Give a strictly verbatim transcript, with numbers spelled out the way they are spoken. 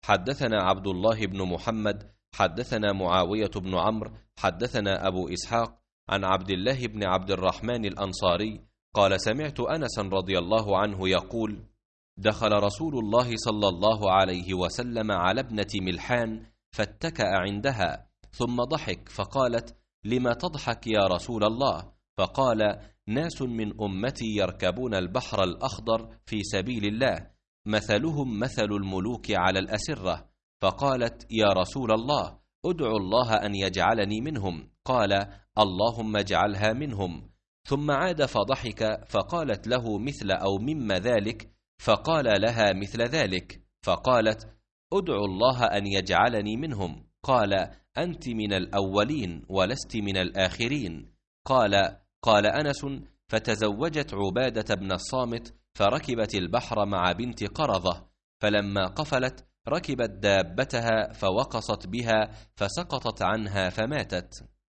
حدثنا عبد الله بن محمد حدثنا معاوية بن عمرو حدثنا أبو إسحاق عن عبد الله بن عبد الرحمن الأنصاري قال سمعت أنسا رضي الله عنه يقول دخل رسول الله صلى الله عليه وسلم على ابنة ملحان فاتكأ عندها ثم ضحك فقالت لما تضحك يا رسول الله؟ فقال ناس من أمتي يركبون البحر الأخضر في سبيل الله مثلهم مثل الملوك على الأسرة. فقالت يا رسول الله ادعو الله أن يجعلني منهم. قال اللهم اجعلها منهم. ثم عاد فضحك فقالت له مثل أو مما ذلك فقال لها مثل ذلك فقالت ادعو الله أن يجعلني منهم. قال أنت من الأولين ولست من الآخرين. قال قال أنس فتزوجت عبادة بن الصامت فركبت البحر مع بنت قرظة فلما قفلت ركبت دابتها فوقصت بها فسقطت عنها فماتت.